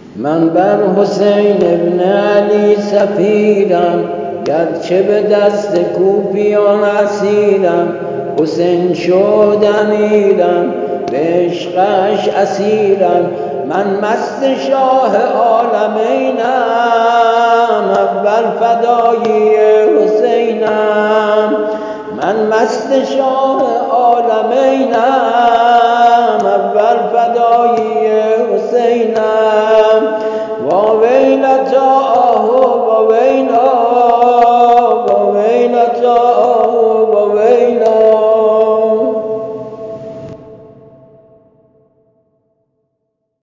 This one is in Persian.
من بر حسین ابن علی سفیرم، گرچه به دست کوفیان اسیرم. حسین شد امیرم، به عشقش اسیرم. من مست شاه عالمینم، اول فدایی حسینم. من مست شاه عالمینم، اول